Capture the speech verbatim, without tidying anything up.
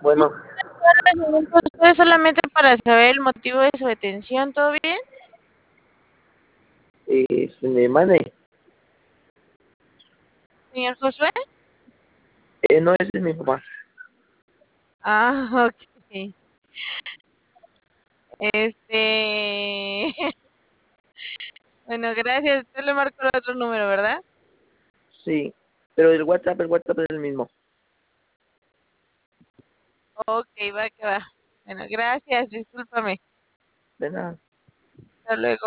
Bueno, Esto es solamente para saber el motivo de su detención, ¿todo bien? eh, se me mane. Señor Josué. Eh, no, ese es mi papá. Ah, ok. Este... Bueno, gracias. Usted le marcó el otro número, ¿verdad? Sí, pero el WhatsApp, el WhatsApp es el mismo. Ok, va que va. Bueno, gracias. Discúlpame. De nada. Hasta luego.